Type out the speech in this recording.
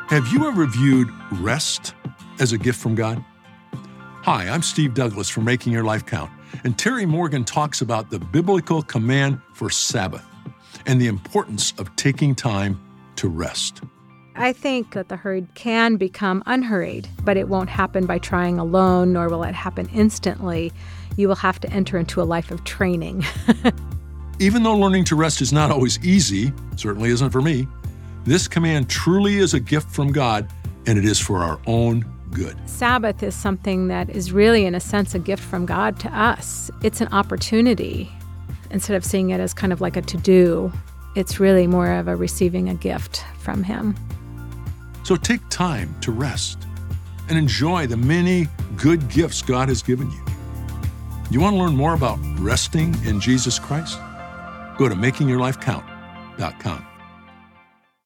Have you ever viewed rest as a gift from God? Hi, I'm Steve Douglas from Making Your Life Count, and Terry Morgan talks about the biblical command for Sabbath and the importance of taking time to rest. I think that the hurried can become unhurried, but it won't happen by trying alone, nor will it happen instantly. You will have to enter into a life of training. Even though learning to rest is not always easy, certainly isn't for me, this command truly is a gift from God, and it is for our own good. Sabbath is something that is really, in a sense, a gift from God to us. It's an opportunity. Instead of seeing it as kind of like a to-do, it's really more of a receiving a gift from Him. So take time to rest and enjoy the many good gifts God has given you. You want to learn more about resting in Jesus Christ? Go to makingyourlifecount.com.